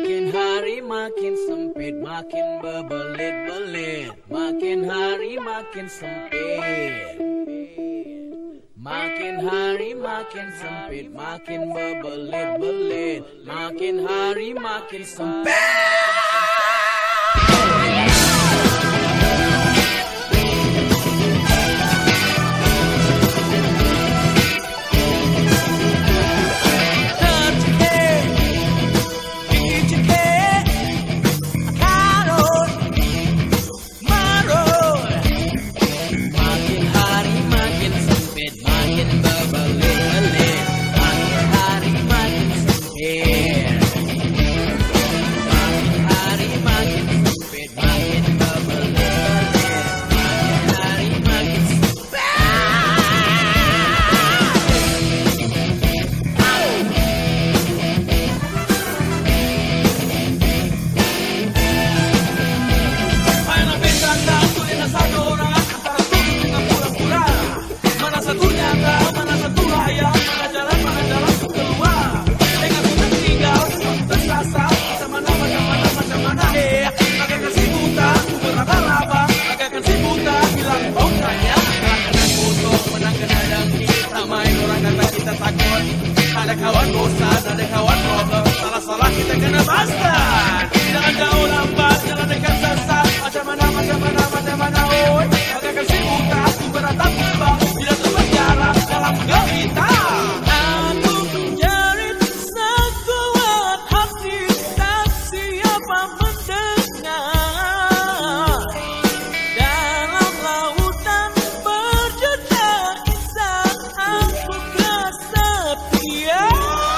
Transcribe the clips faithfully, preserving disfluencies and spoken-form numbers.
Makin hari makin sempit, makin berbelit-belit. Makin hari makin sempit. Makin hari makin sempit, makin berbelit-belit. Makin hari makin sempit. Ada kawan bosan, ada kawan problem, salah-salah kita kena basta. Jangan jauh lambat, jangan dekat sesat. Macam mana, macam mana, macam mana, oi. Bagaikan si buta, aku beratap tiba. Bila terpenjara dalam gelita. Aku menjerit sekuat hati, tak siapa mendengar. Dalam lautan berjuta insan, aku kesepian.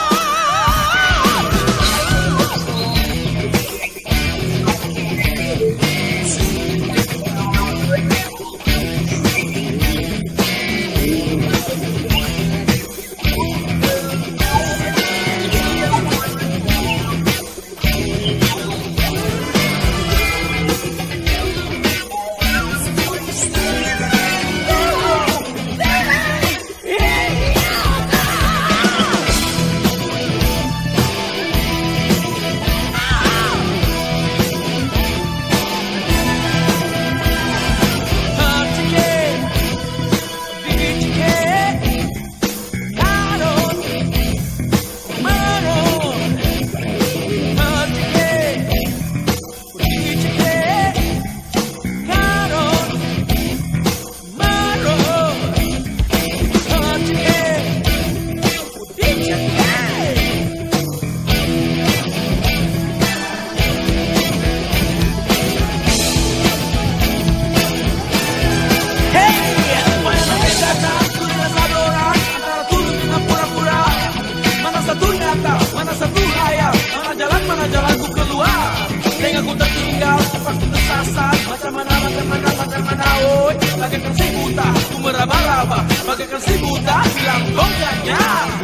Mana satu layar, mana jalan, mana jalanku keluar. Dengan ku tertinggal, cepat ku tersasar. Macam mana, macam mana, macam mana, oi. Bagaikan si buta, ku meraba-raba. Bagaikan si buta, hilang gongnya.